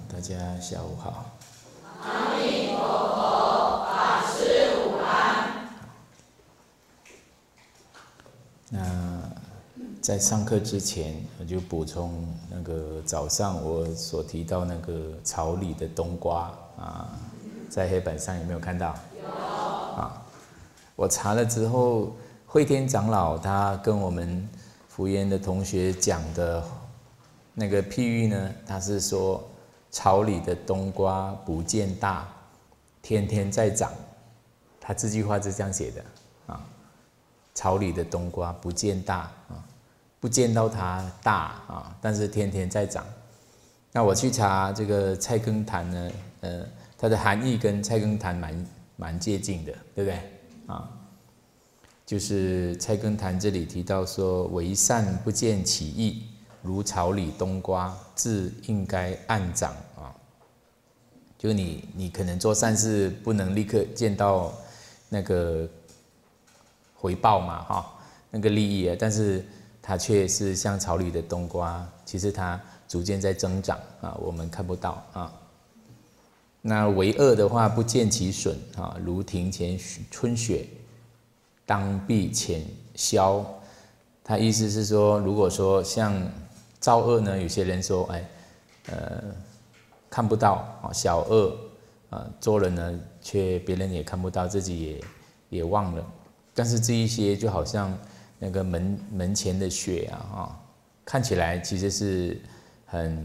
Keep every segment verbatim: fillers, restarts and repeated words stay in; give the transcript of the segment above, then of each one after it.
大家下午好。 阿弥陀佛，法师午安。 那在上课之前，我就补充那个早上我所提到那个草里的冬瓜啊，在黑板上有没有看到？ 有。 啊，我查了之后，慧天长老他跟我们福研的同学讲的那个譬喻呢，他是说草里的冬瓜不见大，天天在长。他这句话是这样写的啊，草里的冬瓜不见大啊，不见到它大啊，但是天天在长。那我去查这个菜根谭呢，呃，它的含义跟菜根谭蛮蛮接近的，对不对啊？就是菜根谭这里提到说，为善不见其益，如草里冬瓜，自应该暗长啊。就你你可能做善事不能立刻见到那个回报嘛，哈，那个利益啊，但是它却是像草里的冬瓜，其实它逐渐在增长啊，我们看不到啊。那为恶的话，不见其损啊，如庭前春雪，当必浅消。他意思是说，如果说像造恶呢，有些人说，哎，呃，看不到啊，小恶啊，做了呢，却别人也看不到，自己也也忘了。但是这一些就好像那个门门前的雪啊，啊，看起来其实是很，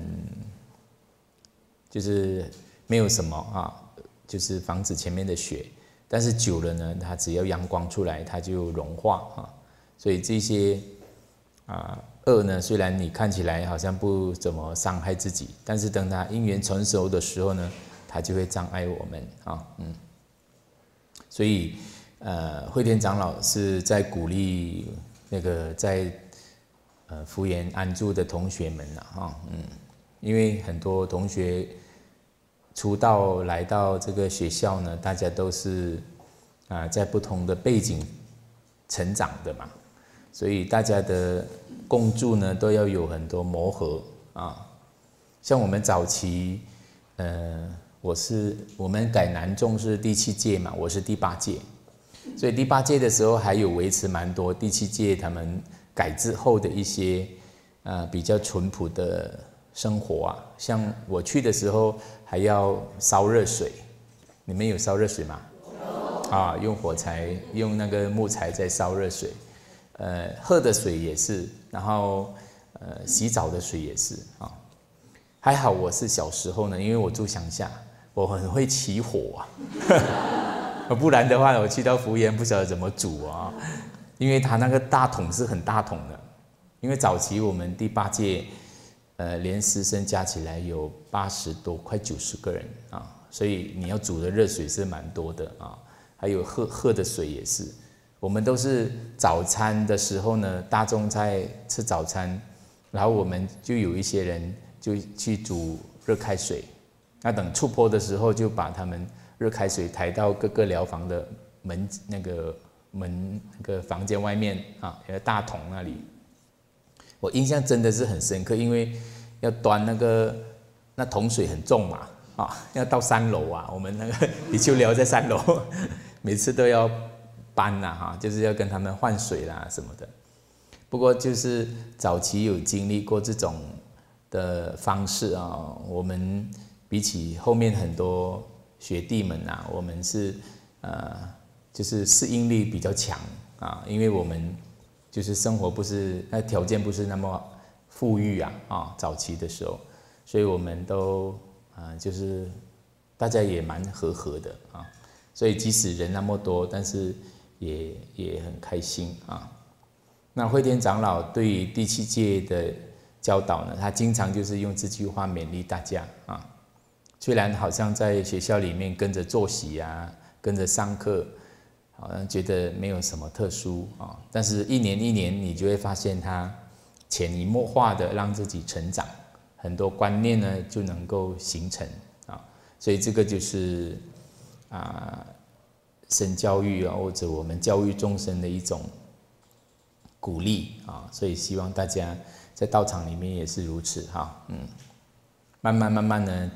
就是没有什么啊，就是房子前面的雪，但是久了呢，它只要阳光出来，它就融化啊。所以这些啊恶呢，虽然你看起来好像不怎么伤害自己，但是等它因缘成熟的时候呢，它就会障碍我们啊，嗯。所以，呃，慧天长老是在鼓励那个在呃福研安住的同学们呐，哈，嗯，因为很多同学出道来到这个学校呢，大家都是啊、呃、在不同的背景成长的嘛，所以大家的共住呢都要有很多磨合啊。像我们早期，呃。我是我们改南众是第七届嘛，我是第八届，所以第八届的时候还有维持蛮多第七届他们改制后的一些呃比较淳朴的生活啊。像我去的时候还要烧热水，你们有烧热水吗？啊，用火柴用那个木材在烧热水，呃，喝的水也是，然后呃洗澡的水也是啊。还好我是小时候呢，因为我住乡下。我很会起火啊，不然的话，我去到福研不晓得怎么煮啊，因为它那个大桶是很大桶的。因为早期我们第八届，呃，连师生加起来有八十多，快九十个人啊，所以你要煮的热水是蛮多的啊，还有喝喝的水也是。我们都是早餐的时候呢，大众在吃早餐，然后我们就有一些人就去煮热开水。那等出坡的时候，就把他们热开水抬到各个寮房的门那个门那个房间外面啊，有个大桶那里。我印象真的是很深刻，因为要端那个那桶水很重嘛，啊，要到三楼啊，我们那个比丘寮在三楼，每次都要搬呐，哈，就是要跟他们换水啦什么的。不过就是早期有经历过这种的方式啊，我们。比起后面很多学弟们啊，我们是呃，就是适应力比较强啊，因为我们就是生活不是那条件不是那么富裕啊啊，早期的时候，所以我们都啊、呃、就是大家也蛮和和的啊，所以即使人那么多，但是也也很开心啊。那慧天长老对于第七届的教导呢，他经常就是用这句话勉励大家啊。虽然好像在学校里面跟着作息啊，跟着上课，好像觉得没有什么特殊啊，但是一年一年你就会发现他潜移默化的让自己成长，很多观念呢就能够形成啊，所以这个就是啊神教育啊或者我们教育众生的一种鼓励啊，所以希望大家在道场里面也是如此哈，嗯，慢慢慢慢呢。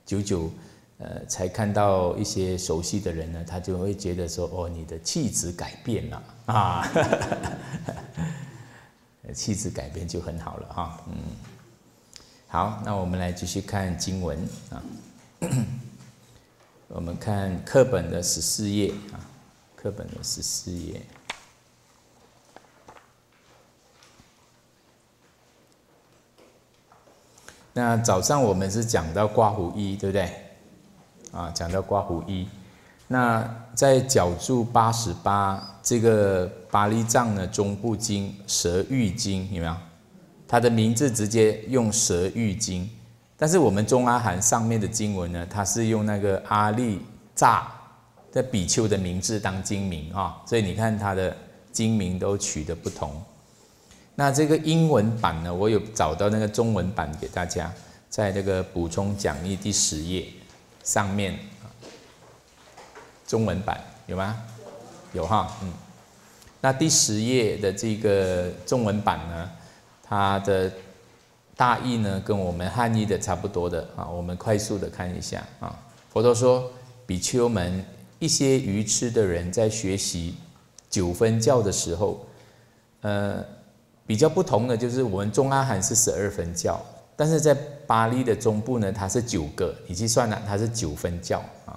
久久呃才看到一些熟悉的人呢，他就会觉得说，哦，你的气质改变了啊，气质改变就很好了哈，嗯，好，那我们来继续看经文啊，我们看课本的十四页啊，课本的十四页。那早上我们是讲到刮胡一，对不对？啊，讲到刮胡一。那在角注八十八这个巴利藏呢中部经蛇喻经有没有？它的名字直接用蛇喻经，但是我们中阿含上面的经文呢，它是用那个阿利扎的比丘的名字当经名啊，所以你看它的经名都取得不同。那这个英文版呢，我有找到那个中文版给大家，在这个补充讲义第十页上面，中文版有吗？有哈，嗯。那第十页的这个中文版呢，它的大意呢跟我们汉译的差不多的啊，我们快速的看一下啊。佛陀说，比丘们，一些愚痴的人在学习九分教的时候，呃。比较不同的就是我们中阿含是十二分教，但是在巴利的中部呢，它是九个，你去算了，它是九分教啊。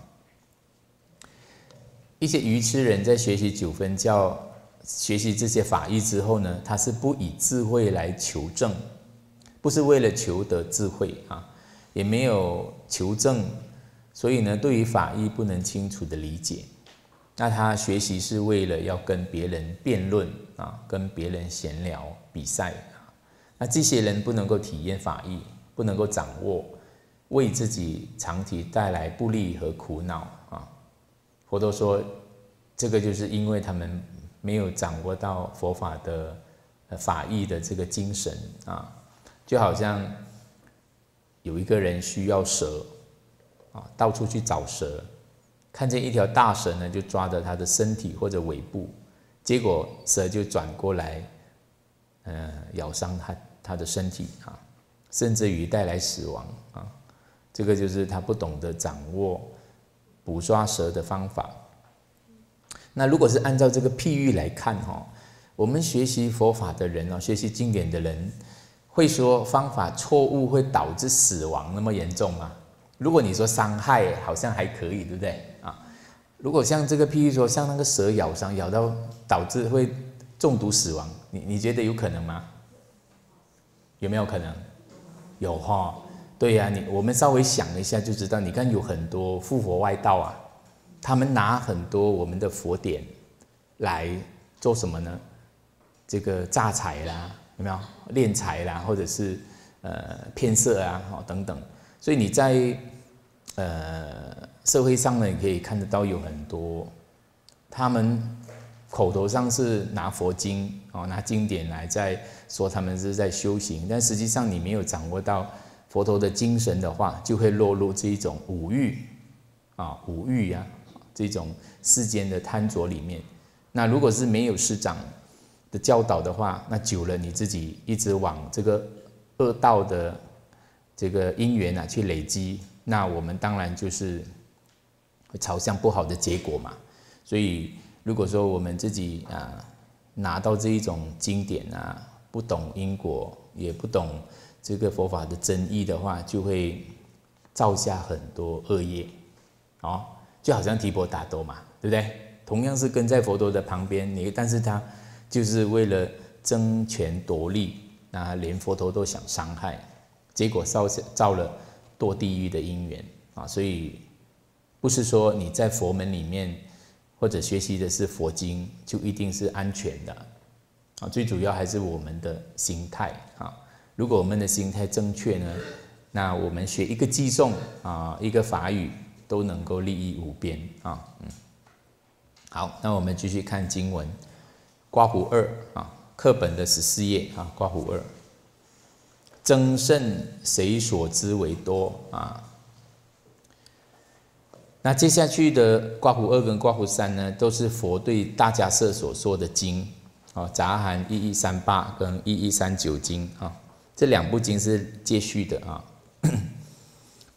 一些愚痴人在学习九分教、学习这些法义之后呢，他是不以智慧来求证，不是为了求得智慧啊，也没有求证，所以呢，对于法义不能清楚的理解。那他学习是为了要跟别人辩论啊，跟别人闲聊比赛啊。那这些人不能够体验法义，不能够掌握，为自己长期带来不利和苦恼啊。佛陀说，这个就是因为他们没有掌握到佛法的法义的这个精神啊，就好像有一个人需要蛇啊，到处去找蛇。看见一条大蛇呢，就抓着它的身体或者尾部，结果蛇就转过来，呃，咬伤它它的身体啊，甚至于带来死亡啊。这个就是他不懂得掌握捕抓蛇的方法。那如果是按照这个譬喻来看哈，我们学习佛法的人哦，学习经典的人，会说方法错误会导致死亡那么严重吗？如果你说伤害好像还可以，对不对啊？如果像这个譬如说像那个蛇咬伤，咬到导致会中毒死亡，你你觉得有可能吗？有没有可能？有哈，对呀、啊，你我们稍微想一下就知道，你看有很多附佛外道啊，他们拿很多我们的佛典来做什么呢？这个诈财啦，有没有敛财啦，或者是呃骗色啊，等等。所以你在呃社会上呢，你可以看得到有很多，他们口头上是拿佛经哦，拿经典来在说他们是在修行，但实际上你没有掌握到佛陀的精神的话，就会落入这一种五欲啊、五欲啊这种世间的贪着里面。那如果是没有师长的教导的话，那久了你自己一直往这个恶道的这个因缘啊去累积，那我们当然就是会朝向不好的结果嘛。所以如果说我们自己啊拿到这一种经典啊，不懂因果，也不懂这个佛法的真义的话，就会造下很多恶业，哦，就好像提婆达多嘛，对不对？同样是跟在佛陀的旁边，你但是他就是为了争权夺利，那连佛陀都想伤害。结果造造了堕地狱的因缘啊，所以不是说你在佛门里面或者学习的是佛经就一定是安全的啊。最主要还是我们的心态啊。如果我们的心态正确呢，那我们学一个偈颂啊，一个法语都能够利益无边啊。嗯，好，那我们继续看经文，刮胡二啊，课本的十四页啊，刮胡二。争胜谁所知为多啊？那接下去的刮胡二跟刮胡三呢，都是佛对大迦叶所说的经啊，杂含一一三八跟一一三九经啊，这两部经是接续的啊。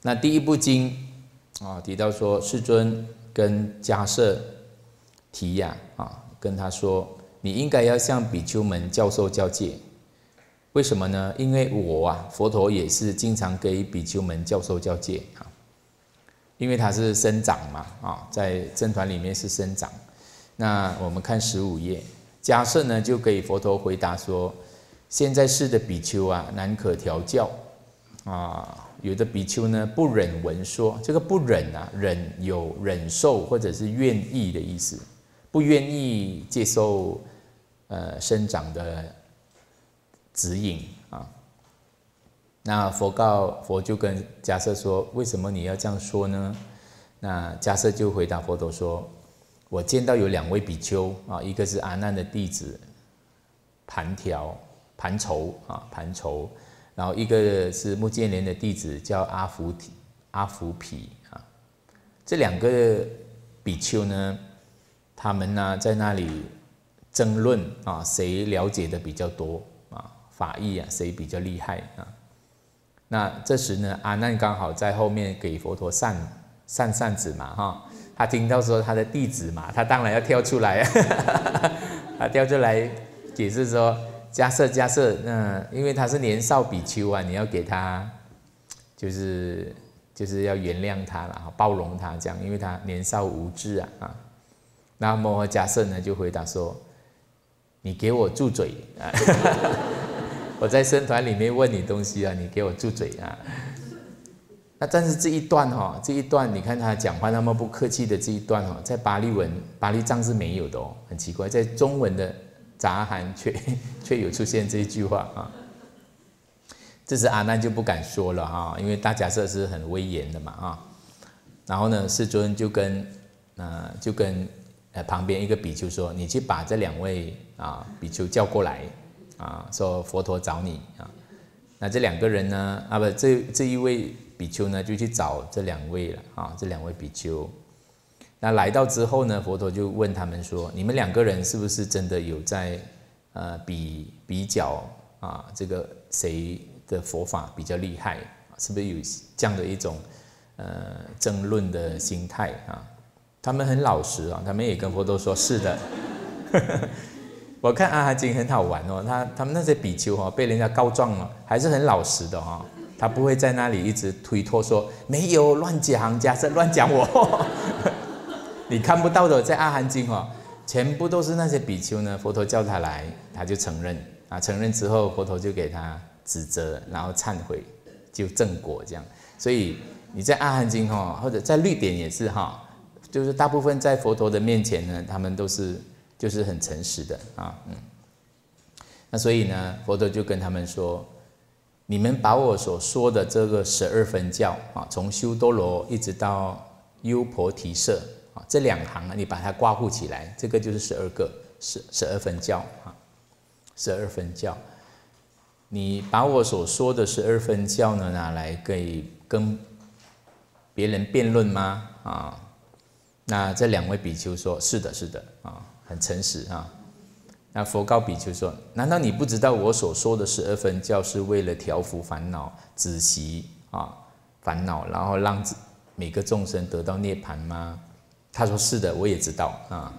那第一部经啊提到说，世尊跟迦叶提呀啊跟他说，你应该要向比丘们教授教戒。为什么呢？因为我啊，佛陀也是经常给比丘们教授教戒啊，因为他是僧长嘛啊，在僧团里面是僧长。那我们看十五页，迦叶呢就给佛陀回答说，现在世的比丘啊，难可调教啊，有的比丘呢不忍闻说，这个不忍啊，忍有忍受或者是愿意的意思，不愿意接受呃僧长的指引啊。那佛告佛就跟迦叶说，为什么你要这样说呢？那迦叶就回答佛陀说，我见到有两位比丘啊，一个是阿难的弟子盘条盘仇啊盘仇，然后一个是目犍连的弟子叫阿福提阿福毗啊。这两个比丘呢，他们呢在那里争论啊，谁了解的比较多啊，法义啊，谁比较厉害啊？那这时呢，阿难刚好在后面给佛陀扇扇扇子嘛，哈，他听到说他的弟子嘛，他当然要跳出来，他跳出来解释说，迦叶迦叶，那因为他是年少比丘啊，你要给他就是就是要原谅他啦，包容他这样，因为他年少无知啊啊。那摩诃迦叶呢就回答说，你给我住嘴啊！我在僧团里面问你东西啊，你给我住嘴啊！那但是这一段哈，这一段你看他讲话那么不客气的这一段哈，在巴利文、巴利藏是没有的哦，很奇怪，在中文的杂含却却有出现这一句话啊。这时阿难就不敢说了哈，因为大迦叶是很威严的嘛啊。然后呢，世尊就跟呃就跟呃旁边一个比丘说，你去把这两位啊比丘叫过来啊，说佛陀找你啊。那这两个人呢，啊不，这这一位比丘呢就去找这两位了啊，这两位比丘。那来到之后呢，佛陀就问他们说，你们两个人是不是真的有在呃比比较啊这个谁的佛法比较厉害？是不是有这样的一种呃争论的心态啊？他们很老实啊，他们也跟佛陀说是的。我看阿含经很好玩哦，他他们那些比丘哈、哦、被人家告状了，还是很老实的哈、哦，他不会在那里一直推脱说没有乱讲，迦叶乱讲我。你看不到的，在阿含经哦，全部都是那些比丘呢，佛陀叫他来，他就承认啊，承认之后佛陀就给他指责，然后忏悔，就正果这样。所以你在阿含经哈，或者在律典也是哈，就是大部分在佛陀的面前呢，他们都是。就是很诚实的啊，嗯，那所以呢，佛陀就跟他们说，你们把我所说的这个十二分教啊，从修多罗一直到优婆提舍啊，这两行啊，你把它挂糊起来，这个就是十二个十十二分教啊，十二分教。你把我所说的十二分教呢，拿来给跟别人辩论吗？啊，那这两位比丘说，是的，是的啊。很诚实啊，那佛告比丘说：难道你不知道我所说的十二分教是为了调伏烦恼、止息啊烦恼，然后让每个众生得到涅槃吗？他说：是的，我也知道啊。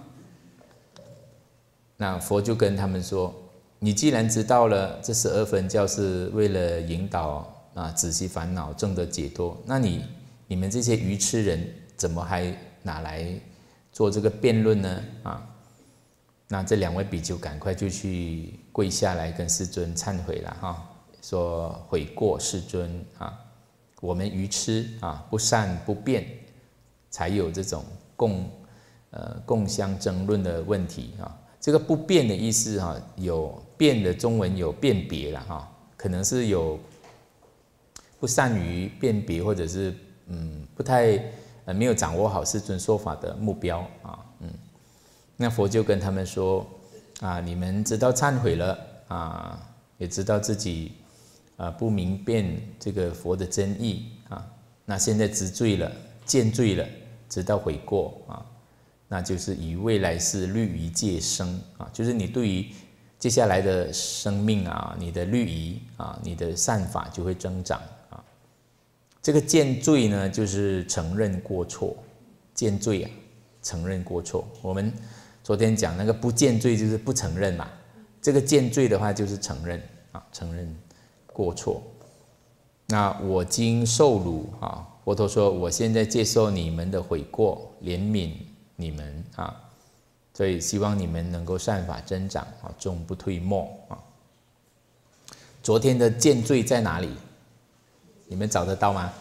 那佛就跟他们说：你既然知道了这十二分教是为了引导啊止息烦恼、证得解脱，那你你们这些愚痴人怎么还拿来做这个辩论呢？啊？那这两位比丘赶快就去跪下来跟世尊忏悔了哈，说悔过世尊啊，我们愚痴啊，不善不辩，才有这种共呃共相争论的问题啊。这个不辩的意思哈，有辩的中文有辨别了哈，可能是有不善于辨别，或者是嗯不太呃没有掌握好世尊说法的目标啊，嗯。那佛就跟他们说啊，你们知道忏悔了啊，也知道自己啊不明辨这个佛的真意啊，那现在知罪了，见罪了，知道悔过啊，那就是以未来世律仪戒生啊，就是你对于接下来的生命啊，你的律仪啊，你的善法就会增长啊。 这个见罪呢，就是承认过错，见罪啊，承认过错。我们昨天讲那个不见罪就是不承认嘛，这个见罪的话就是承认啊，承认过错。那我今受辱啊，佛陀说我现在接受你们的悔过，怜悯你们啊，所以希望你们能够善法增长啊，终不退没啊。昨天的见罪在哪里？你们找得到吗？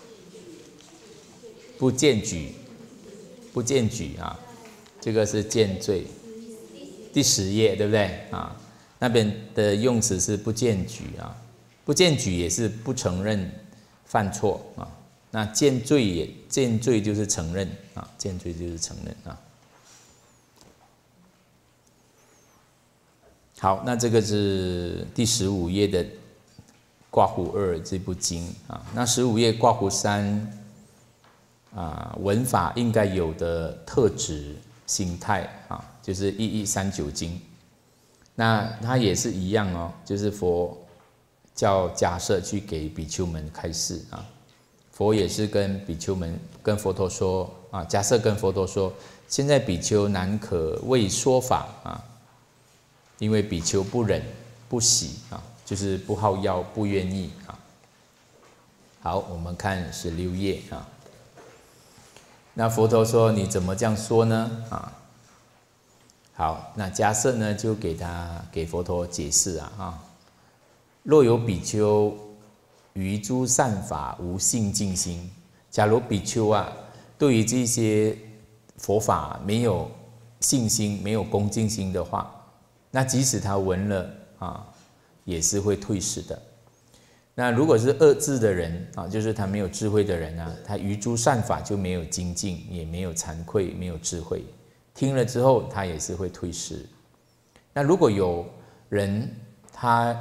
不见举，不见举啊，这个是见罪，第十页对不对啊？那边的用词是不见举啊，不见举也是不承认犯错啊。那见罪也见罪就是承认啊，见罪就是承认啊。好，那这个是第十五页的挂弧二这部经啊。那十五页挂弧三啊，文法应该有的特质心态啊，就是一一三九经。那它也是一样哦，就是佛叫迦叶去给比丘们开示啊。佛也是跟比丘们跟佛陀说啊，迦叶跟佛陀说，现在比丘难可为说法啊。因为比丘不忍不喜啊，就是不好要不愿意啊。好，我们看十六页啊。那佛陀说你怎么这样说呢？啊，好，那迦叶呢就给他给佛陀解释啊啊，若有比丘于诸善法无信敬心，假如比丘啊对于这些佛法没有信心、没有恭敬心的话，那即使他闻了啊，也是会退失的。那如果是恶智的人啊，就是他没有智慧的人啊，他于诸善法就没有精进，也没有惭愧，没有智慧，听了之后他也是会退失。那如果有人他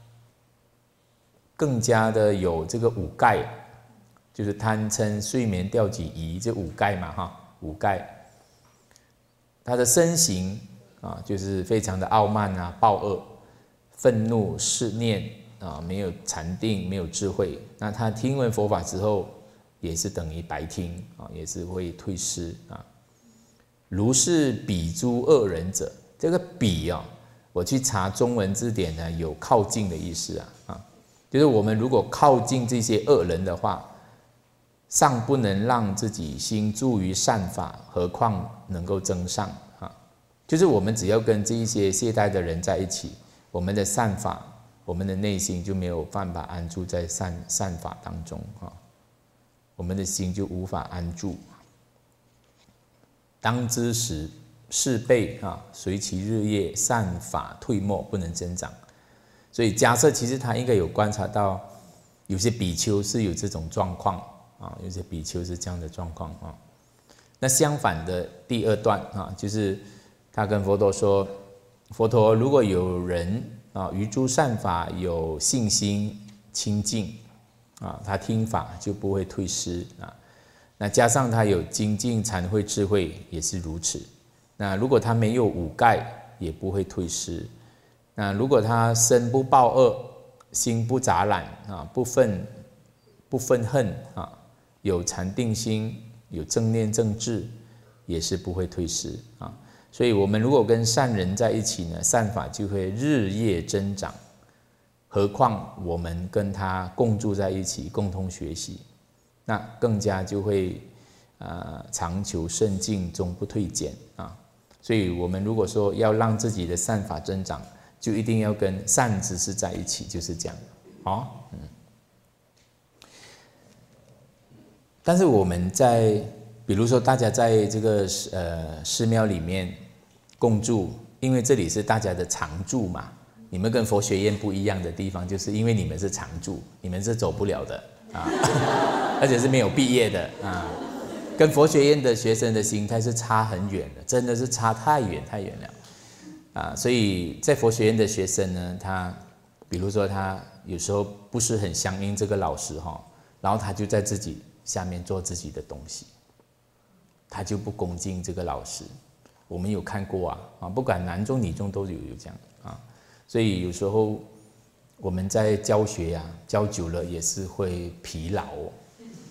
更加的有这个五盖，就是贪嗔睡眠调己疑这五盖嘛哈，五盖，他的身形啊，就是非常的傲慢啊、暴恶、愤怒、嗜念啊，没有禅定，没有智慧。那他听闻佛法之后，也是等于白听啊，也是会退失啊。如是彼诸恶人者，这个彼啊，我去查中文字典呢，有靠近的意思啊啊，就是我们如果靠近这些恶人的话，尚不能让自己心住于善法，何况能够增上？就是我们只要跟这一些懈怠的人在一起，我们的善法，我们的内心就没有办法安住在善善法当中啊，我们的心就无法安住。当知时是辈啊，随其日夜，善法退没，不能增长。所以迦叶其实他应该有观察到，有些比丘是有这种状况啊，有些比丘是这样的状况啊。那相反的第二段啊，就是他跟佛陀说，佛陀，如果有人啊于诸善法有信心清净啊，他听法就不会退失啊。那加上他有精进禅慧智慧也是如此。那如果他没有五盖，也不会退失。那如果他身不暴恶，心不杂染啊，不愤不愤恨啊，有禅定心，有正念正智，也是不会退失啊。所以我们如果跟善人在一起呢，善法就会日夜增长。何况我们跟他共住在一起，共同学习，那更加就会呃长求甚进，终不退减啊。所以我们如果说要让自己的善法增长，就一定要跟善知识在一起，就是这样。哦，嗯。但是我们在比如说大家在这个呃寺庙里面共住，因为这里是大家的常住嘛，你们跟佛学院不一样的地方，就是因为你们是常住，你们是走不了的啊，而且是没有毕业的啊，跟佛学院的学生的心态是差很远的，真的是差太远太远了啊！所以在佛学院的学生呢，他比如说他有时候不是很相应这个老师哈，然后他就在自己下面做自己的东西。他就不恭敬这个老师，我们有看过啊，啊，不管男中女中都有有这样啊，所以有时候我们在教学啊，教久了也是会疲劳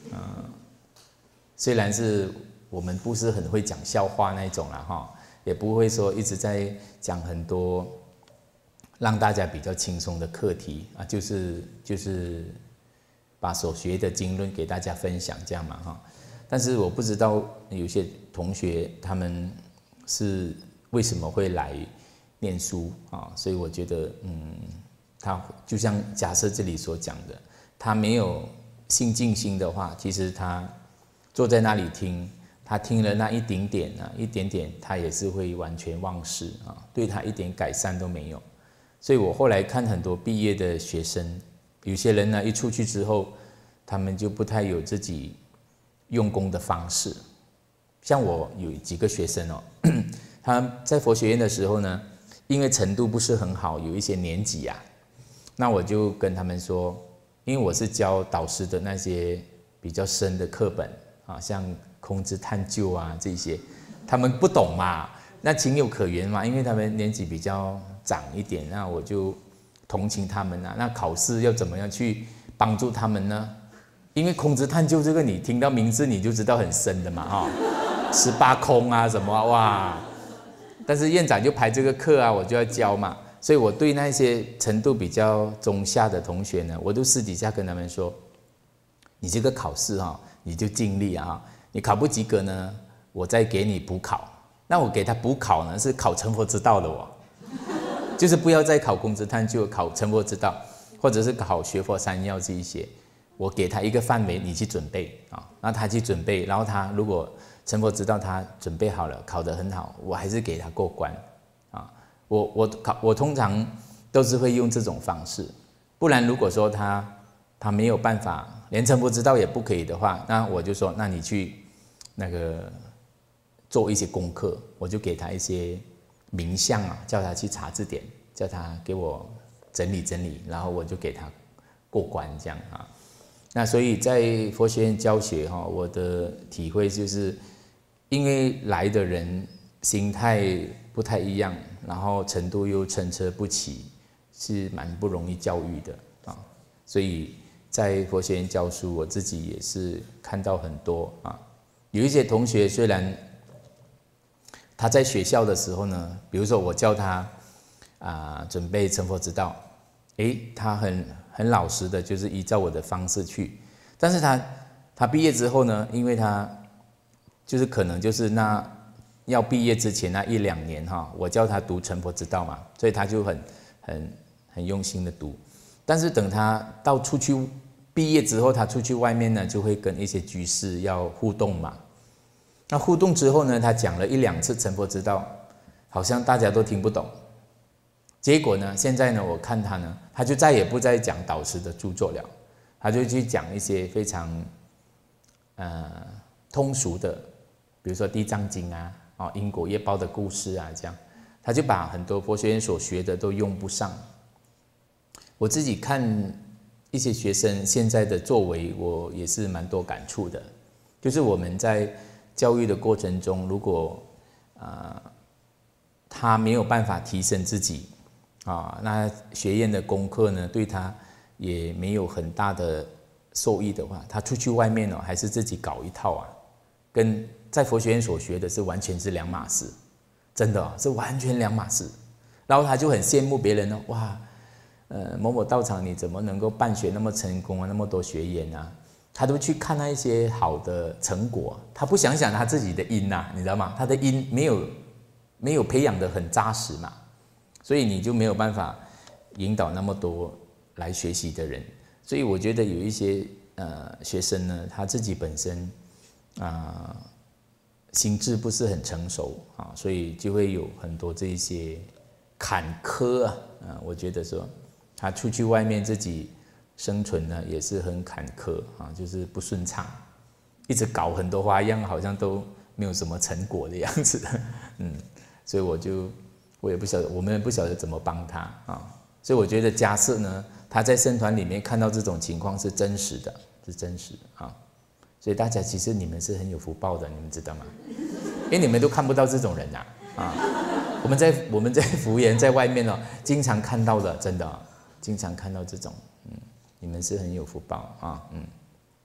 啊，虽然是我们不是很会讲笑话那种啦哈，也不会说一直在讲很多让大家比较轻松的课题啊，就是就是把所学的经论给大家分享这样嘛哈。但是我不知道有些同学他们是为什么会来念书啊，所以我觉得嗯，他就像假设这里所讲的，他没有信静心的话，其实他坐在那里听，他听了那一丁点啊，一点点，他也是会完全忘失啊，对他一点改善都没有。所以我后来看很多毕业的学生，有些人呢一出去之后，他们就不太有自己用功的方式。像我有几个学生哦，他在佛学院的时候呢，因为程度不是很好，有一些年级啊，那我就跟他们说，因为我是教导师的那些比较深的课本啊，像空知探究啊这些，他们不懂嘛，那情有可原嘛，因为他们年纪比较长一点，那我就同情他们啊。那考试要怎么样去帮助他们呢？因为空知探究这个，你听到名字你就知道很深的嘛，哈，十八空啊什么哇。但是院长就排这个课啊，我就要教嘛，所以我对那些程度比较中下的同学呢，我都私底下跟他们说，你这个考试哈，你就尽力啊，你考不及格呢，我再给你补考。那我给他补考呢，是考成佛之道的哦。就是不要再考空知探究，考成佛之道，或者是考学佛三要这一些，我给他一个范围，你去准备啊，那他去准备，然后他如果成佛之道他准备好了，考得很好，我还是给他过关啊。我我考我通常都是会用这种方式，不然如果说他他没有办法，连成佛之道也不可以的话，那我就说，那你去那个做一些功课，我就给他一些名相啊，叫他去查字典，叫他给我整理整理，然后我就给他过关这样啊。那所以在佛学院教学哈，我的体会就是，因为来的人心态不太一样，然后程度又参差不齐，是蛮不容易教育的啊。所以在佛学院教书，我自己也是看到很多啊，有一些同学虽然他在学校的时候呢，比如说我教他啊准备成佛之道，诶，他很很老实的，就是依照我的方式去。但是他他毕业之后呢，因为他就是可能就是那要毕业之前那一两年哈，我教他读成佛之道嘛，所以他就很很很用心的读。但是等他到出去毕业之后，他出去外面呢，就会跟一些居士要互动嘛。那互动之后呢，他讲了一两次成佛之道，好像大家都听不懂。结果呢，现在呢，我看他呢，他就再也不再讲导师的著作了，他就去讲一些非常呃通俗的，比如说《地藏经》啊，哦因果业报的故事啊，这样，他就把很多佛学院所学的都用不上。我自己看一些学生现在的作为，我也是蛮多感触的，就是我们在教育的过程中，如果呃他没有办法提升自己啊，那学院的功课呢对他也没有很大的受益的话，他出去外面哦还是自己搞一套啊，跟在佛学院所学的是完全是两码事，真的、哦、是完全两码事。然后他就很羡慕别人哦，哇，呃某某道场你怎么能够办学那么成功啊，那么多学员啊。他都去看那一些好的成果，他不想想他自己的因啊，你知道吗？他的因没有没有培养得很扎实嘛，所以你就没有办法引导那么多来学习的人。所以我觉得有一些呃学生呢，他自己本身啊、呃、心智不是很成熟啊，所以就会有很多这一些坎坷啊，啊我觉得说他出去外面自己生存呢也是很坎坷啊，就是不顺畅，一直搞很多花样，好像都没有什么成果的样子。嗯，所以我就我也不晓得，我们也不晓得怎么帮他啊。所以我觉得假设呢，他在僧团里面看到这种情况是真实的，是真实的啊。所以大家其实你们是很有福报的，你们知道吗？因为你们都看不到这种人啊啊！我们在我们在福缘在外面哦，经常看到的，真的、哦，经常看到这种。你们是很有福报啊，嗯，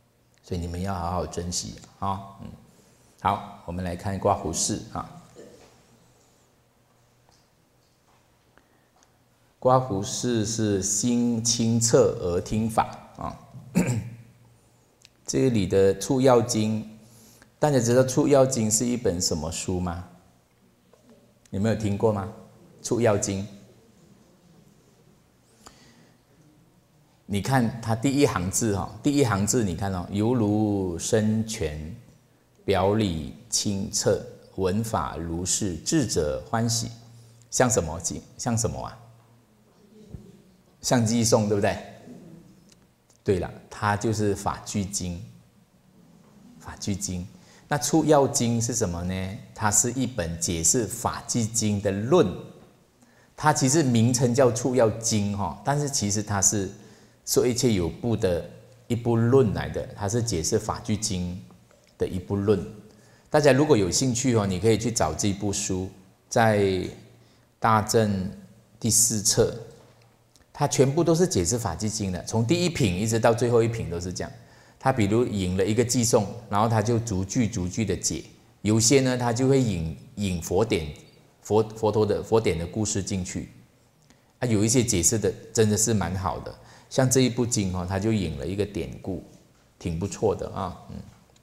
所以你们要好好珍惜啊。嗯，好，我们来看刮胡式啊。刮胡式是心清澈而听法啊。这里的《处要经》，大家知道《处要经》是一本什么书吗？有没有听过吗？《处要经》，你看它第一行字哈，第一行字你看哦，犹如深泉，表里清澈，闻法如是，智者欢喜。像什么经？像什么啊？像寄颂，对不对？对了，它就是法句经。法句经，那处要经是什么呢？它是一本解释法句经的论。它其实名称叫处要经哈，但是其实它是说一切有部的一部论来的，它是解释法句经的一部论。大家如果有兴趣哦，你可以去找这部书，在大正第四册。它全部都是解释法句经的，从第一品一直到最后一品都是这样。他比如引了一个寄颂，然后他就逐句逐句的解。有些呢，他就会引引佛典、佛佛陀的佛典的故事进去。啊，有一些解释的真的是蛮好的，像这一部经哦，他就引了一个典故，挺不错的啊。嗯。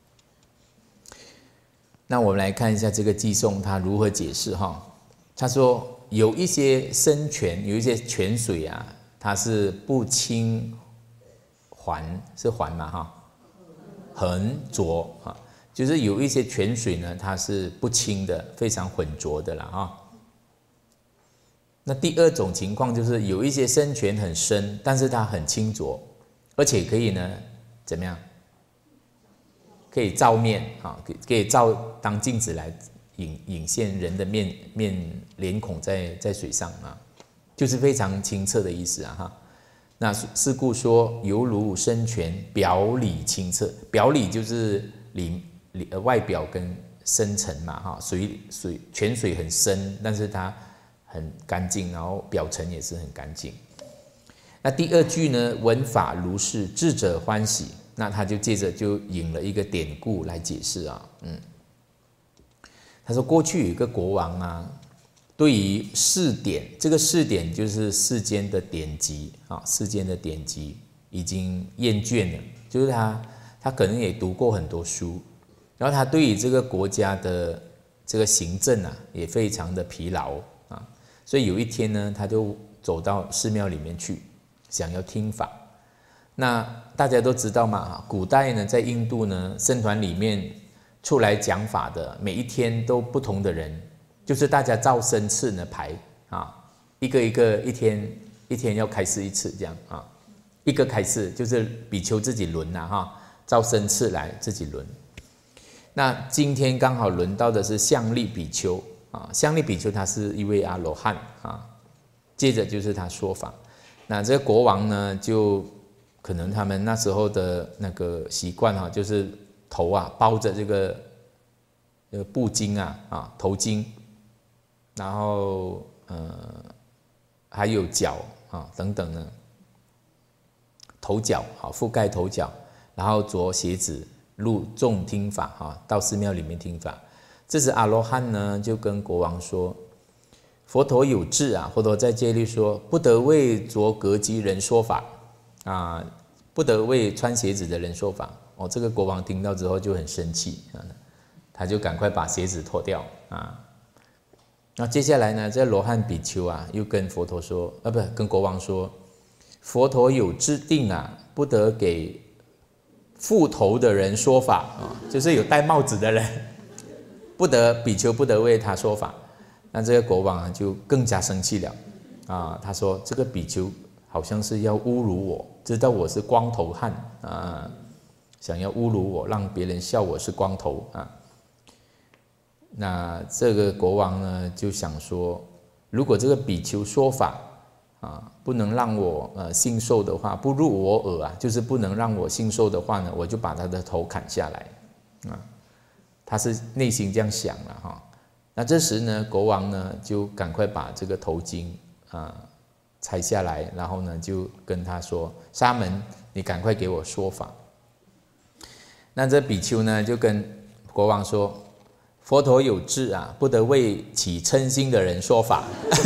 那我们来看一下这个寄颂他如何解释哈。他说有一些深泉，有一些泉水啊。它是不清浑，是浑嘛哈，浑浊啊，就是有一些泉水呢，它是不清的，非常浑浊的啦哈。那第二种情况就是有一些深泉很深，但是它很清浊，而且可以呢怎么样？可以照面啊，可以照当镜子来影影现人的面面脸孔在在水上啊。就是非常清澈的意思啊哈。那是故说犹如深泉，表里清澈。表里就是里里外表跟深层嘛哈，水水泉水很深，但是它很干净，然后表层也是很干净。那第二句呢，闻法如是，智者欢喜。那他就接着就引了一个典故来解释啊，嗯，他说过去有一个国王啊。对于世典，这个世典就是世间的典籍啊，世间的典籍已经厌倦了，就是他他可能也读过很多书，然后他对于这个国家的这个行政啊也非常的疲劳啊，所以有一天呢，他就走到寺庙里面去，想要听法。那大家都知道嘛，古代呢，在印度呢，僧团里面出来讲法的，每一天都不同的人。就是大家照生次呢排啊，一个一个一天一天要开示一次这样啊，一个开示就是比丘自己轮呐哈，照生次来自己轮。那今天刚好轮到的是相利比丘啊，相利比丘他是一位阿罗汉啊，接着就是他说法。那这个国王呢，就可能他们那时候的那个习惯哈，就是头啊包着这个这个布巾啊啊头巾。然后呃还有脚啊等等呢，头脚好覆盖头脚，然后着鞋子入众听法哈，到寺庙里面听法。这时阿罗汉呢就跟国王说：“佛陀有智啊，佛陀在戒律说，不得为着革屐人说法啊，不得为穿鞋子的人说法。”哦，这个国王听到之后就很生气啊，他就赶快把鞋子脱掉啊。那接下来呢，这罗汉比丘啊，又跟佛陀说，啊，不，跟国王说，佛陀有制定啊，不得给覆头的人说法啊，就是有戴帽子的人，不得比丘不得为他说法。那这个国王啊，就更加生气了啊，他说这个比丘好像是要侮辱我，知道我是光头汉啊，想要侮辱我，让别人笑我是光头啊。那这个国王呢，就想说，如果这个比丘说法啊，不能让我呃信受的话，不入我耳啊，就是不能让我信受的话呢，我就把他的头砍下来啊。他是内心这样想了哈。那这时呢，国王呢就赶快把这个头巾啊拆下来，然后呢就跟他说：“沙门，你赶快给我说法。” 那这比丘呢就跟国王说：“佛陀有志啊，不得为起嗔心的人说法，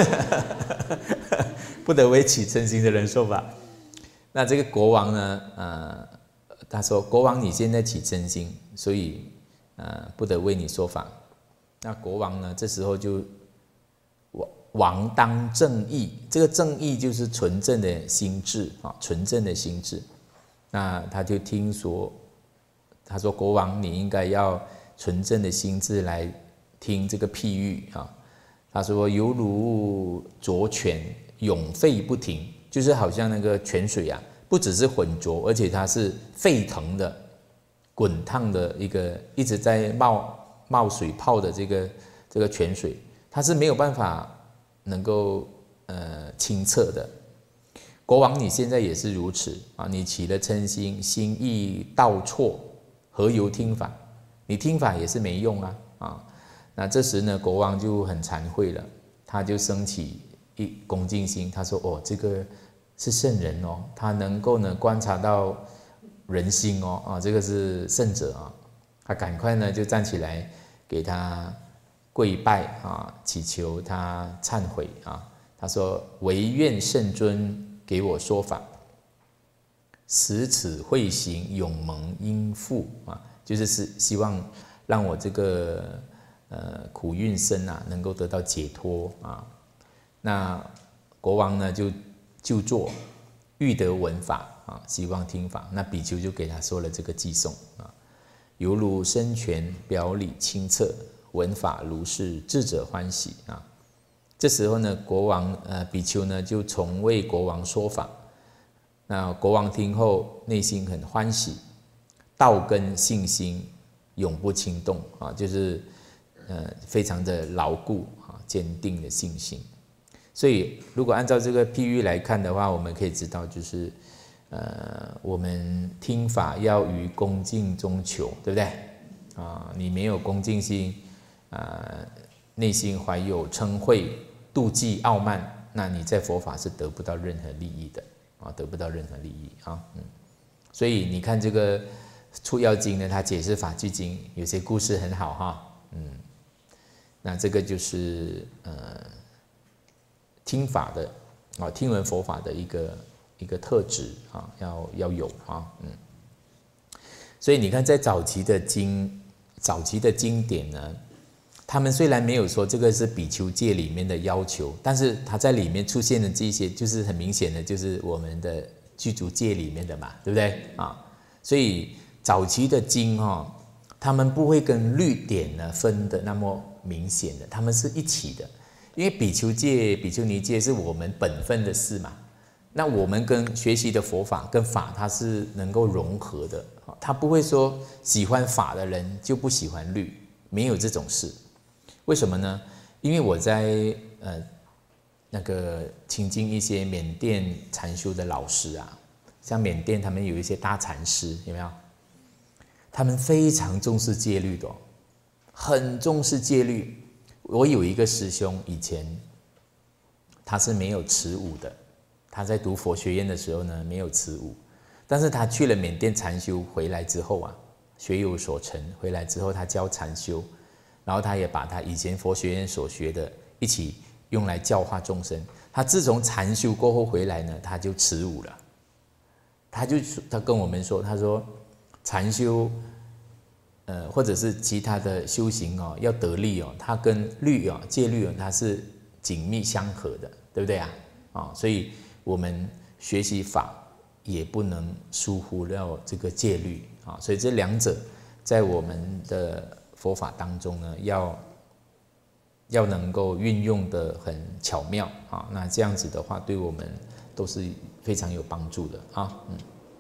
不得为起嗔心的人说法。”那这个国王呢，呃，他说：“国王你现在起嗔心，所以呃不得为你说法。”那国王呢，这时候就王当正义，这个正义就是纯正的心智啊，纯正的心智。那他就听说，他说：“国王，你应该要纯正的心智来听这个譬喻啊。”他说：“犹如浊泉，涌沸不停，就是好像那个泉水啊，不只是浑浊，而且它是沸腾的、滚烫的一个一直在冒冒水泡的这个这个泉水，它是没有办法能够呃清澈的。国王，你现在也是如此啊！你起了嗔心，心意倒错，何由听法？你听法也是没用啊！啊，那这时呢，国王就很惭愧了，他就升起一恭敬心，他说：哦，这个是圣人哦，他能够呢观察到人心哦，啊，这个是圣者啊！他赶快呢就站起来给他跪拜啊，祈求他忏悔啊。他说：唯愿圣尊给我说法，使此慧行永蒙应复啊，就是是希望让我这个呃苦运生啊能够得到解脱啊。那国王呢就就坐，欲得闻法啊，希望听法。那比丘就给他说了这个偈颂啊，犹如深泉，表里清澈，闻法如是，智者欢喜啊。这时候呢，国王呃比丘呢就从为国王说法。那国王听后内心很欢喜，道根信心永不轻动啊，就是呃非常的牢固啊，坚定的信心。所以如果按照这个譬喻来看的话，我们可以知道就是呃我们听法要于恭敬中求，对不对啊？你没有恭敬心啊，内心怀有嗔恚、妒忌、傲慢，那你在佛法是得不到任何利益的啊，得不到任何利益啊。嗯，所以你看这个《出要经》呢，它解释法句经，有些故事很好哈。嗯，那这个就是呃听法的啊，听闻佛法的一个一个特质啊，要要有啊。嗯，所以你看，在早期的经早期的经典呢，他们虽然没有说这个是比丘戒里面的要求，但是它在里面出现的这些，就是很明显的，就是我们的具足戒里面的嘛，对不对啊？所以早期的经哈，他们不会跟律典呢分的那么明显的，他们是一起的，因为比丘戒、比丘尼戒是我们本分的事嘛。那我们跟学习的佛法跟法，它是能够融合的，他不会说喜欢法的人就不喜欢律，没有这种事。为什么呢？因为我在呃那个亲近一些缅甸禅修的老师啊，像缅甸他们有一些大禅师，有没有？他们非常重视戒律的，很重视戒律。我有一个师兄，以前他是没有持五的，他在读佛学院的时候呢没有持五，但是他去了缅甸禅修回来之后啊，学有所成，回来之后他教禅修。然后他也把他以前佛学院所学的一起用来教化众生。他自从禅修过后回来呢，他就持五了。他就他跟我们说，他说禅修，呃，或者是其他的修行哦，要得力哦，它跟律哦、戒律哦，它是紧密相合的，对不对啊？啊，所以我们学习法也不能疏忽掉这个戒律啊。所以这两者在我们的佛法当中呢，要要能够运用的很巧妙啊，那这样子的话，对我们都是非常有帮助的啊。嗯，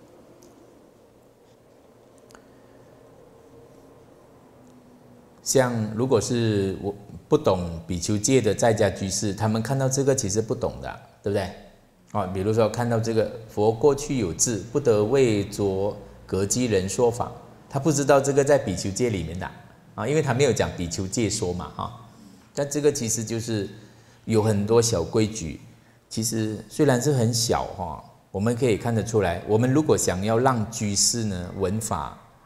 像如果是我不懂比丘戒的在家居士，他们看到这个其实不懂的，对不对？啊，比如说看到这个佛过去有志，不得为着膈击人说法，他不知道这个在比丘戒里面的。啊，因为他没有讲比丘戒说嘛，哈，但这个其实就是有很多小规矩，其实虽然是很小哈，我们可以看得出来，我们如果想要让居士呢闻法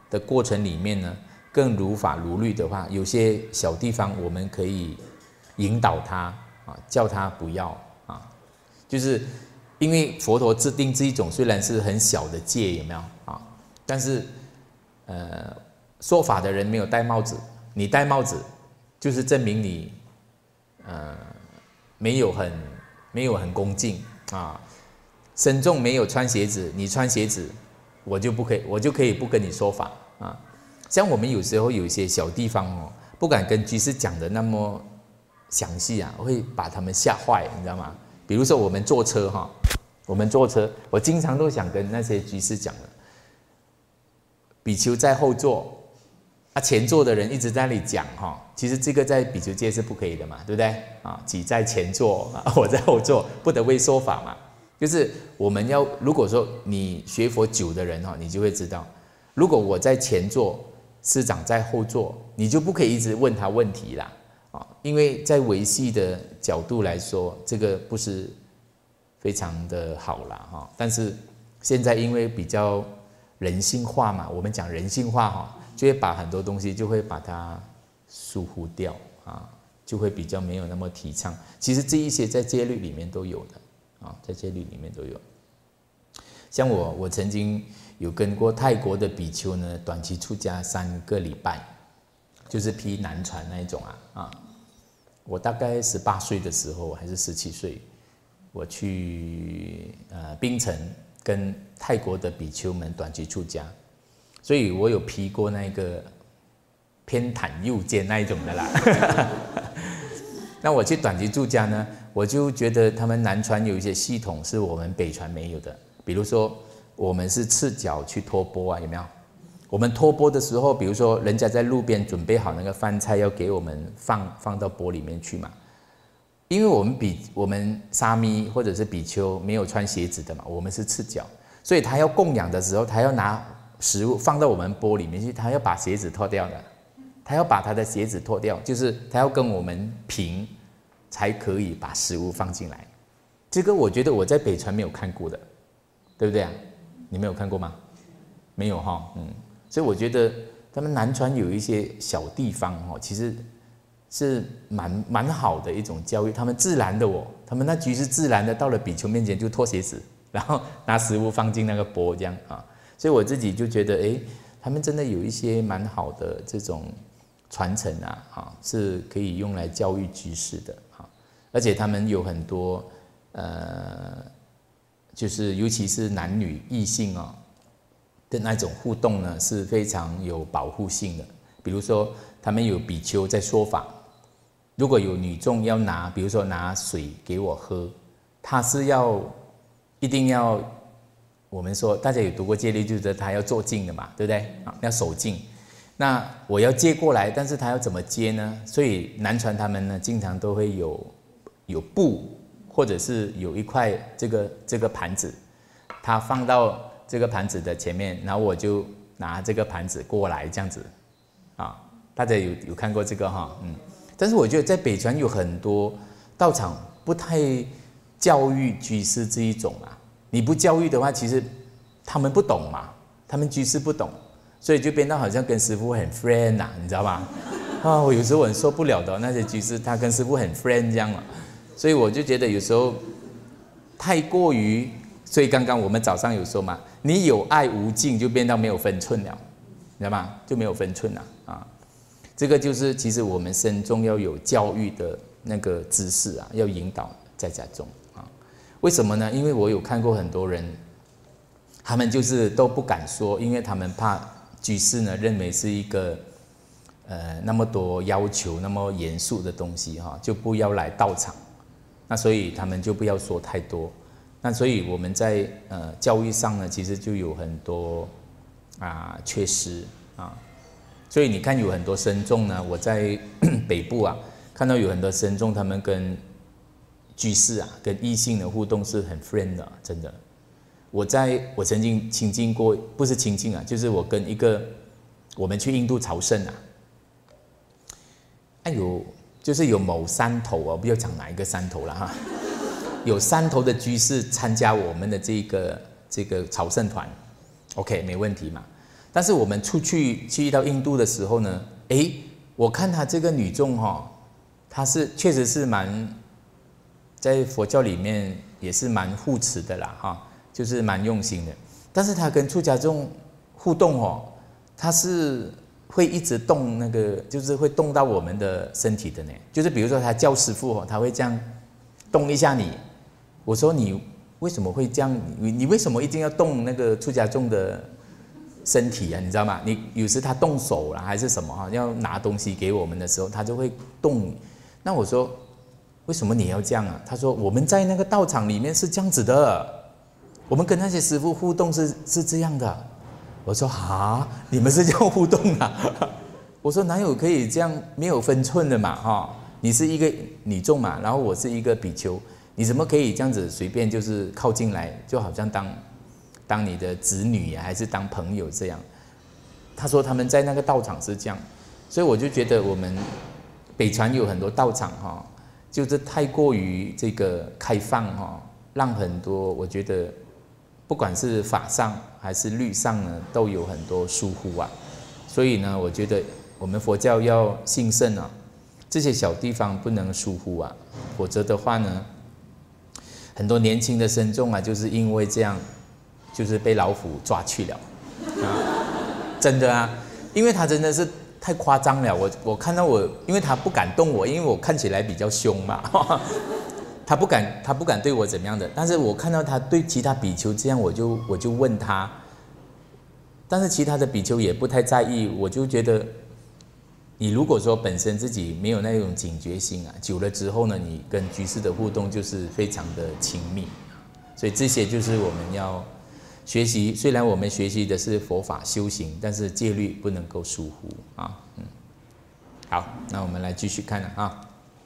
的过程里面呢，更如法如律的话，有些小地方我们可以引导他啊，叫他不要啊，就是因为佛陀制定这一种虽然是很小的戒，有没有啊？但是呃，说法的人没有戴帽子，你戴帽子就是证明你呃没有很没有很恭敬啊。僧众没有穿鞋子，你穿鞋子，我就不可以，我就可以不跟你说法啊。像我们有时候有一些小地方哦，不敢跟居士讲的那么详细啊，会把他们吓坏，你知道吗？比如说我们坐车哈，我们坐车，我经常都想跟那些居士讲的，比丘在后座，啊，前座的人一直在那里讲哈，其实这个在比丘戒是不可以的嘛，对不对啊？己在前座，我在后座，不得为说法嘛。就是我们要，如果说你学佛久的人哈，你就会知道，如果我在前座，师长在后座，你就不可以一直问他问题啦，啊，因为在维系的角度来说，这个不是非常的好啦哈。但是现在因为比较人性化嘛，我们讲人性化哈，就会把很多东西就会把它疏忽掉啊，就会比较没有那么提倡。其实这一些在戒律里面都有的。啊，在戒律里面都有。像我，我曾经有跟过泰国的比丘呢，短期出家三个礼拜，就是披南传那一种啊啊。我大概十八岁的时候，还是十七岁，我去呃槟城跟泰国的比丘们短期出家，所以我有披过那个偏袒右肩那一种的啦。那我去短期出家呢，我就觉得他们南传有一些系统是我们北传没有的，比如说我们是赤脚去托钵啊，有没有？我们托钵的时候，比如说人家在路边准备好那个饭菜要给我们放放到钵里面去嘛，因为我们比我们沙弥或者是比丘没有穿鞋子的嘛，我们是赤脚，所以他要供养的时候，他要拿食物放到我们钵里面去，他要把鞋子脱掉的。他要把他的鞋子脱掉，就是他要跟我们平，才可以把食物放进来。这个我觉得我在北传没有看过的，对不对啊？你没有看过吗？没有哈，嗯。所以我觉得他们南传有一些小地方哦，其实是蛮蛮好的一种教育。他们自然的哦，他们那局是自然的，到了比丘面前就脱鞋子，然后拿食物放进那个钵这样啊。所以我自己就觉得，哎，他们真的有一些蛮好的这种。传承啊，哈，是可以用来教育居士的，哈，而且他们有很多，呃，就是尤其是男女异性哦的那种互动呢，是非常有保护性的。比如说，他们有比丘在说法，如果有女众要拿，比如说拿水给我喝，他是要一定要，我们说大家有读过戒律，就知道他要做净的嘛，对不对？啊，要守净。那我要接过来，但是他要怎么接呢？所以南传他们呢，经常都会有有布，或者是有一块这个这个盘子，他放到这个盘子的前面，然后我就拿这个盘子过来这样子，啊，大家有有看过这个哈，嗯。但是我觉得在北传有很多道场不太教育居士这一种啊，你不教育的话，其实他们不懂嘛，他们居士不懂。所以就变到好像跟师父很 friend 呐、啊，你知道吧？啊，我有时候很受不了的，那些居士他跟师父很 friend 这样嘛，所以我就觉得有时候太过于，所以刚刚我们早上有说嘛，你有爱无尽就变到没有分寸了，你知道吗？就没有分寸了啊。这个就是其实我们僧众要有教育的那个知识啊，要引导在家中啊。为什么呢？因为我有看过很多人，他们就是都不敢说，因为他们怕。居士呢认为是一个呃那么多要求那么严肃的东西哈，就不要来道场。那所以他们就不要说太多。那所以我们在呃教育上呢，其实就有很多啊缺失啊。所以你看有很多僧众呢，我在北部啊看到有很多僧众，他们跟居士啊跟异性的互动是很 friend 的，真的。我在我曾经亲近过，不是亲近啊，就是我跟一个我们去印度朝圣啊，哎有就是有某山头啊，不要讲哪一个山头了哈，有山头的居士参加我们的这个这个朝圣团 ，OK 没问题嘛。 但是我们出去去到印度的时候呢，哎，我看他这个女众哈、哦，她是确实是蛮在佛教里面也是蛮护持的啦哈，就是蛮用心的。但是他跟出家众互动哦，他是会一直动那个，就是会动到我们的身体的呢。就是比如说他叫师父哦，他会这样动一下你。我说你为什么会这样？你你为什么一定要动那个出家众的身体啊？你知道吗？你有时他动手啦还是什么哈，要拿东西给我们的时候，他就会动。那我说为什么你要这样啊？他说我们在那个道场里面是这样子的。我们跟那些师父互动是是这样的，我说啊，你们是这样互动啊？我说哪有可以这样没有分寸的嘛哈？你是一个女众嘛，然后我是一个比丘，你怎么可以这样子随便就是靠近来，就好像当当你的子女啊，还是当朋友这样？他说他们在那个道场是这样，所以我就觉得我们北传有很多道场哈，就是太过于这个开放哈，让很多我觉得。不管是法上还是律上呢，都有很多疏忽啊。所以呢，我觉得我们佛教要兴盛啊，这些小地方不能疏忽啊，否则的话呢，很多年轻的僧众啊，就是因为这样，就是被老虎抓去了啊，真的啊，因为他真的是太夸张了。我我看到我，因为他不敢动我，因为我看起来比较凶嘛。他不敢，他不敢对我怎么样的，但是我看到他对其他比丘这样，我就我就问他，但是其他的比丘也不太在意，我就觉得，你如果说本身自己没有那种警觉心啊，久了之后呢，你跟居士的互动就是非常的亲密，所以这些就是我们要学习。虽然我们学习的是佛法修行，但是戒律不能够疏忽啊。嗯，好，那我们来继续看了啊。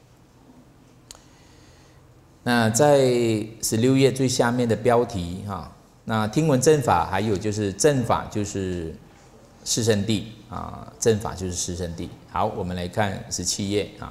那在十六页最下面的标题哈，那听闻正法，还有就是正法就是四圣谛啊，正法就是四圣谛。好，我们来看十七页啊，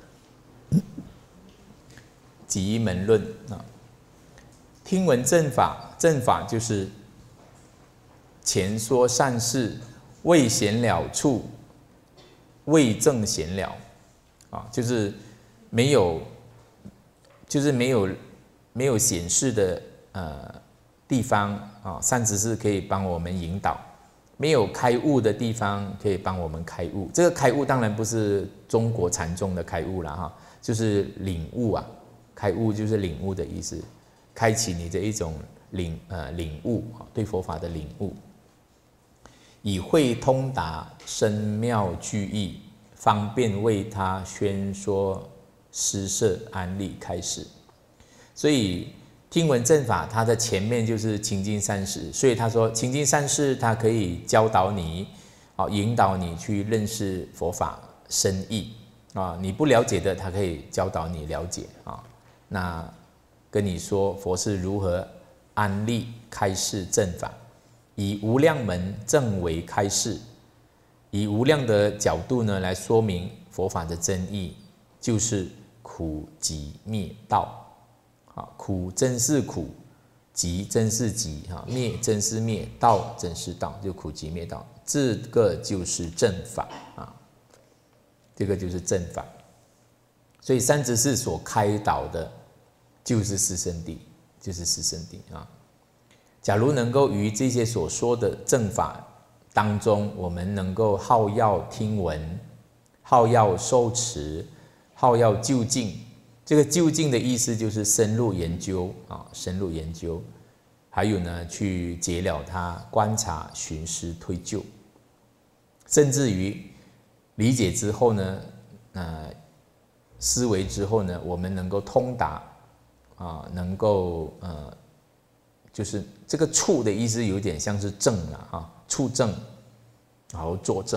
集门论啊，听闻正法，正法就是前说善事，未显了处，未证显了啊，就是没有。就是没有没有显示的呃地方啊，善知识可以帮我们引导；没有开悟的地方可以帮我们开悟。这个开悟当然不是中国禅宗的开悟了哈，就是领悟啊，开悟就是领悟的意思，开启你的一种领呃领悟，对佛法的领悟，以慧通达深妙具义，方便为他宣说。施设安立开始，所以听闻正法，它的前面就是清净善识，所以他说清净善识，它可以教导你，啊，引导你去认识佛法深意啊，你不了解的，它可以教导你了解啊，那跟你说佛是如何安立开示正法，以无量门正为开示，以无量的角度呢来说明佛法的真意，就是。苦集灭道，啊，苦真是苦，集真是集，哈，灭真是灭，道真是道，就苦集灭道，这个就是正法啊，这个就是正法。所以三知识所开导的，就是四圣谛，就是四圣谛啊。假如能够于这些所说的正法当中，我们能够好要听闻，好要受持。好要就近，这个就近的意思就是深入研究啊，深入研究，还有呢，去解了它，观察、寻思、推究，甚至于理解之后呢，呃，思维之后呢，我们能够通达啊，能够呃，就是这个处的意思有点像是证了啊，处证，然后作证。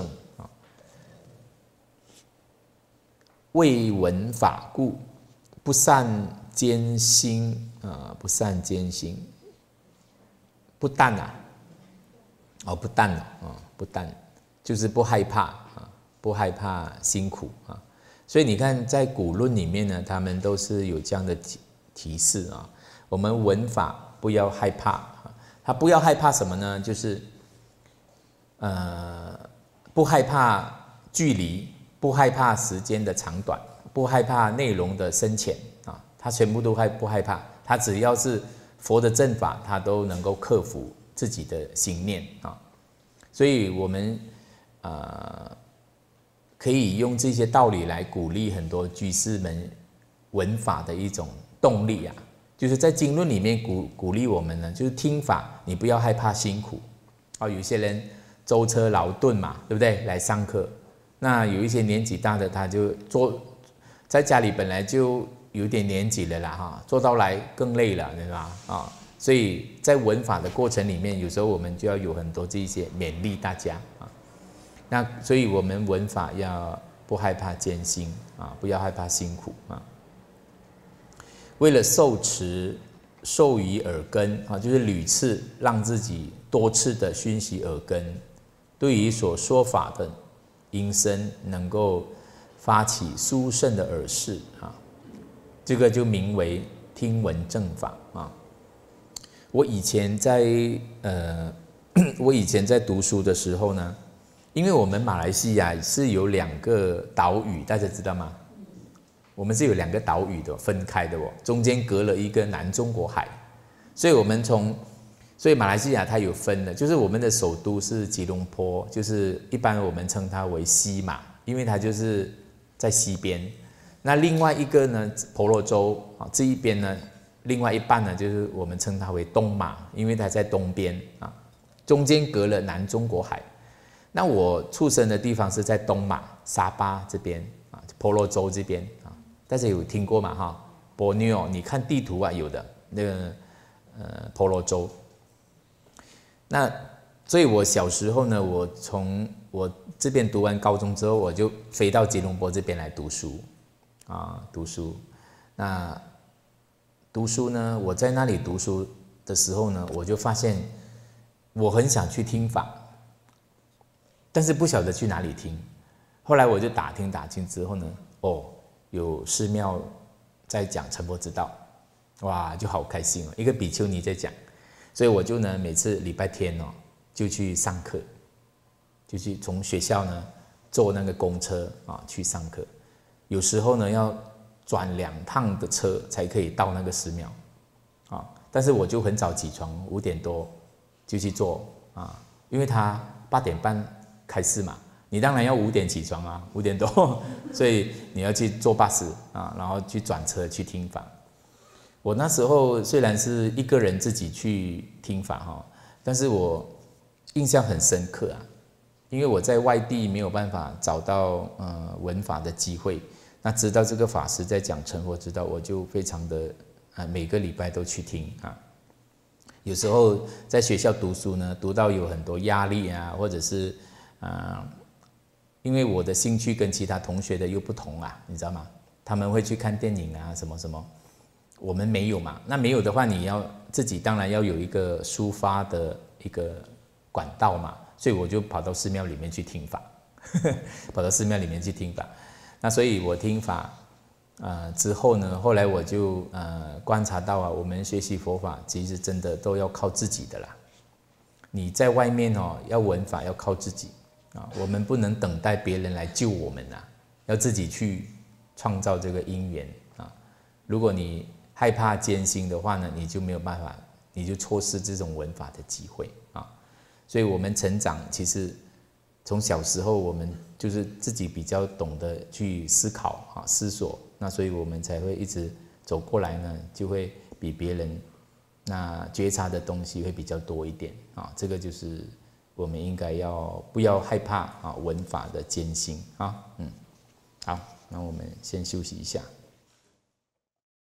未闻法故，不善艰辛啊，不善艰辛，不淡啊，哦，不淡哦，不淡，就是不害怕啊，不害怕辛苦啊。所以你看，在古论里面呢，他们都是有这样的提提示啊。我们闻法不要害怕，他不要害怕什么呢？就是呃，不害怕距离，不害怕时间的长短，不害怕内容的深浅啊，他全部都害不害怕，他只要是佛的正法，他都能够克服自己的心念啊。所以我们呃可以用这些道理来鼓励很多居士们闻法的一种动力啊，就是在经论里面鼓鼓励我们呢，就是听法，你不要害怕辛苦啊。有些人舟车劳顿嘛，对不对？来上课，那有一些年纪大的，他就坐在家里本来就有点年纪了啦哈，坐到来更累了，对吧？啊。所以在闻法的过程里面，有时候我们就要有很多这一些勉励大家啊。那所以我们闻法要不害怕艰辛啊，不要害怕辛苦啊。为了受持受于耳根啊，就是屡次让自己多次的熏习耳根，对于所说法的音声能够发起殊胜的耳识啊，这个就名为听闻正法啊。我以前在呃，我以前在读书的时候呢，因为我们马来西亚是有两个岛屿，大家知道吗？我们是有两个岛屿的，分开的哦，中间隔了一个南中国海，所以我们从，所以马来西亚它有分的，就是我们的首都是吉隆坡，就是一般我们称它为西马，因为它就是在西边。那另外一个呢，婆罗洲啊这一边呢。另外一半呢，就是我们称它为东马，因为它在东边啊，中间隔了南中国海。那我出生的地方是在东马沙巴这边啊，婆罗洲这边啊，大家有听过吗？哈，波妞，你看地图啊，有的那个呃婆罗洲。那所以我小时候呢，我从我这边读完高中之后，我就飞到吉隆坡这边来读书啊，读书。那读书呢，我在那里读书的时候呢，我就发现我很想去听法，但是不晓得去哪里听。后来我就打听打听之后呢，哦，有寺庙在讲成佛之道，哇，就好开心哦，一个比丘尼在讲，所以我就呢每次礼拜天哦就去上课，就去从学校呢坐那个公车啊去上课，有时候呢要转两趟的车才可以到那个寺庙，啊！但是我就很早起床，五点多就去做啊，因为他八点半开始嘛，你当然要五点起床啊，五点多，所以你要去坐巴士啊，然后去转车去听法。我那时候虽然是一个人自己去听法哈，但是我印象很深刻啊，因为我在外地没有办法找到呃闻法的机会。那知道这个法师在讲成佛之道，我就非常的啊，每个礼拜都去听啊。有时候在学校读书呢，读到有很多压力啊，或者是啊，因为我的兴趣跟其他同学的又不同啊，你知道吗？他们会去看电影啊，什么什么，我们没有嘛。那没有的话，你要自己当然要有一个抒发的一个管道嘛，所以我就跑到寺庙里面去听法，跑到寺庙里面去听法。那所以我听法，呃之后呢，后来我就呃观察到啊，我们学习佛法其实真的都要靠自己的啦。你在外面哦，要闻法要靠自己啊，我们不能等待别人来救我们啊，要自己去创造这个因缘啊。如果你害怕艰辛的话呢，你就没有办法，你就错失这种闻法的机会啊。所以我们成长其实。从小时候，我们就是自己比较懂得去思考啊、思索，那所以我们才会一直走过来呢，就会比别人那觉察的东西会比较多一点啊。这个就是我们应该要不要害怕啊闻法的艰辛啊。嗯，好，那我们先休息一下。